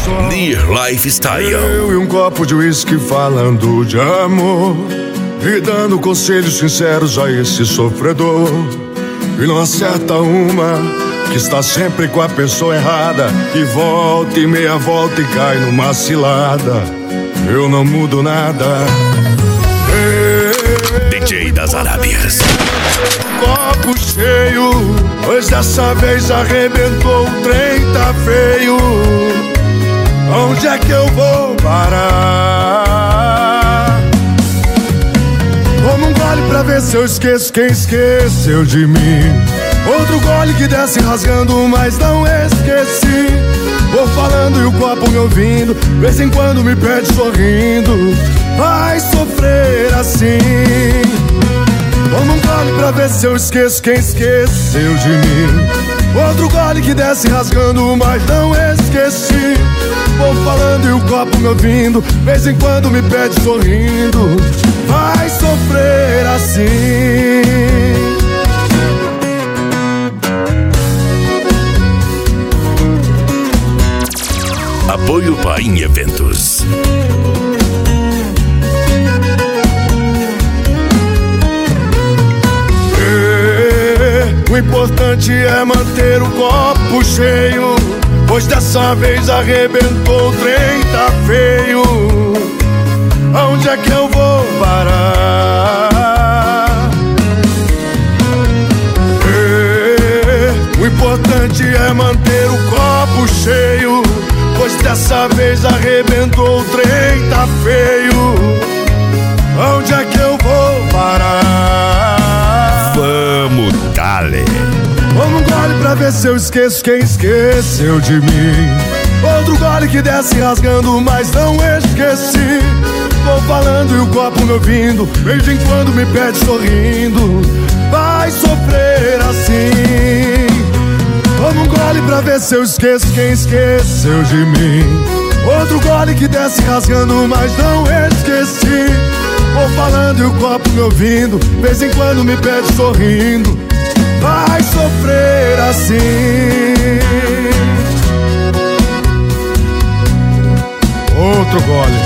Near Lifestyle. Eu e um copo de uísque falando de amor e dando conselhos sinceros a esse sofredor. E não acerta uma, que está sempre com a pessoa errada, e volta e meia volta e cai numa cilada. Eu não mudo nada. DJ das Arábias. Copo cheio, pois dessa vez arrebentou, o trem tá feio. Onde é que eu vou parar? Toma um gole pra ver se eu esqueço quem esqueceu de mim. Outro gole que desce rasgando, mas não esqueci. Vou falando e o copo me ouvindo, vez em quando me pede sorrindo. Vai sofrer assim. Toma um gole pra ver se eu esqueço quem esqueceu de mim. Outro gole que desce rasgando, mas não esqueci. Vou falando e o copo me ouvindo, vez em quando me pede sorrindo. Vai sofrer assim. Apoio Paim Eventos. O importante é manter o copo cheio, pois dessa vez arrebentou, o trem tá feio. Aonde é que eu vou parar? O importante é manter o copo cheio, pois dessa vez arrebentou, o trem tá feio. Aonde é que eu vou parar? Vamos, dale. Toma um gole pra ver se eu esqueço quem esqueceu de mim. Outro gole que desce rasgando, mas não esqueci. Vou falando e o copo me ouvindo, vez em quando me pede sorrindo. Vai sofrer assim. Toma um gole pra ver se eu esqueço quem esqueceu de mim. Outro gole que desce rasgando, mas não esqueci. Vou falando e o copo me ouvindo, vez em quando me pede sorrindo. Vai sofrer assim. Outro gole.